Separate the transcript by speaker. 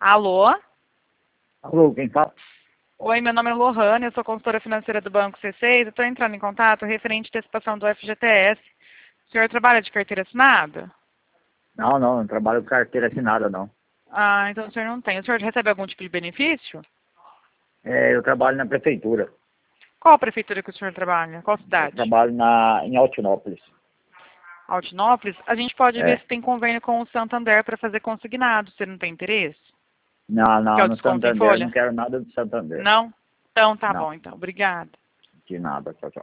Speaker 1: Alô?
Speaker 2: Alô, quem fala?
Speaker 1: Oi, meu nome é Lohane, eu sou consultora financeira do Banco C6. Estou entrando em contato referente à antecipação do FGTS. O senhor trabalha de carteira assinada?
Speaker 2: Não trabalho com carteira assinada, não.
Speaker 1: Ah, então o senhor não tem. O senhor recebe algum tipo de benefício?
Speaker 2: Eu trabalho na prefeitura.
Speaker 1: Qual prefeitura que o senhor trabalha? Qual
Speaker 2: Eu
Speaker 1: cidade?
Speaker 2: trabalho em Altinópolis.
Speaker 1: Altinópolis? A gente pode ver
Speaker 2: É.
Speaker 1: se tem convênio com o Santander para fazer consignado. Você não tem interesse? Que é
Speaker 2: Não,
Speaker 1: o
Speaker 2: no
Speaker 1: desconto em
Speaker 2: Santander, não
Speaker 1: folha?
Speaker 2: quero nada do Santander.
Speaker 1: Não? Então tá
Speaker 2: Não,
Speaker 1: bom, então. Obrigada.
Speaker 2: de nada, tchau, tchau.